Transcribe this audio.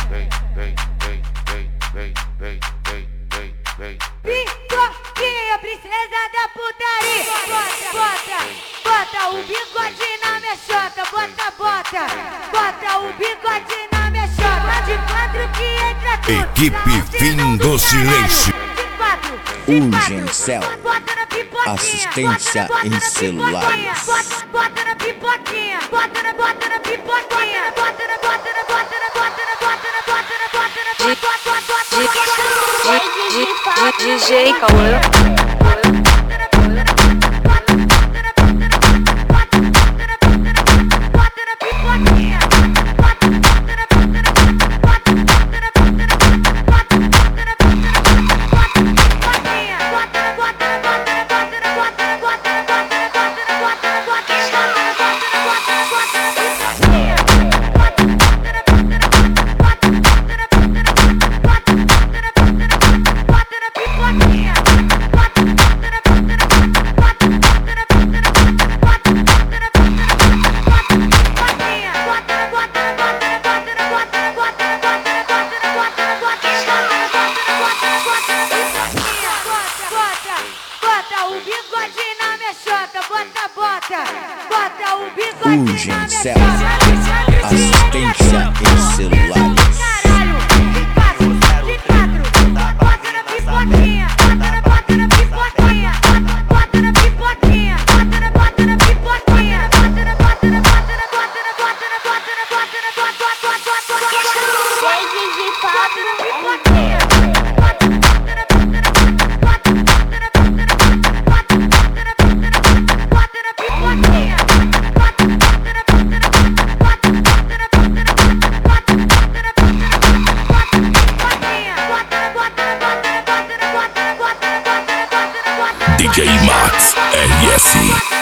Pipoquinha, princesa da putaria. Bota o bigode na minha chota. Bota o bigode na minha chota. De quatro que entra tudo. Equipe Fim do Silêncio. Urgencel. Assistência em celulares. Bota na pipoquinha. Bota na pipoquinha. Bota na DJ Cauã. Urgencel. Assistência em celulares. DJ Max RS.